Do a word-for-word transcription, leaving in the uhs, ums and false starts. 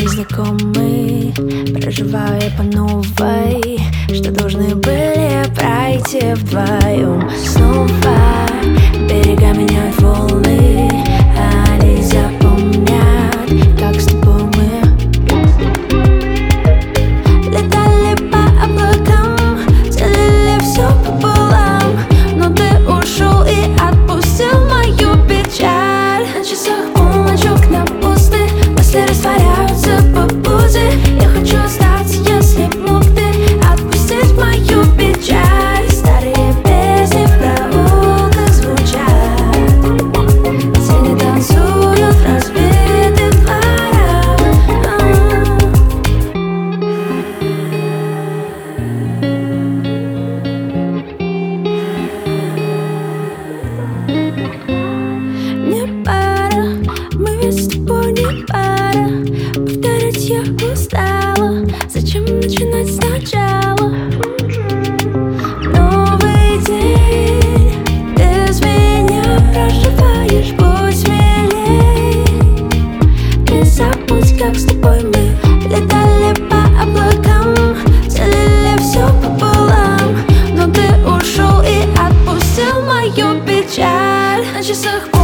незнакомый, проживая по новой, что должны были пройти вдвоем. Снова берега меняют волны, а они запомнят, как с тобой мы летали по облакам, делили все пополам, но ты ушел и отпустил мою печаль. На часах полночь, окна пусты, мысли растворяются по пути. Я хочу остаться, если б мог ты отпустить мою печаль. Старые песни в проулках звучат, тени танцуют в разбитых дворах. Не пара, мы ведь с тобой не пара. Повторять я устала, зачем начинать сначала? Новый день, без меня проживаешь, будь смелей. Не забудь, как с тобой мы летали по облакам, делили все пополам, но ты ушел и отпустил мою печаль. На часах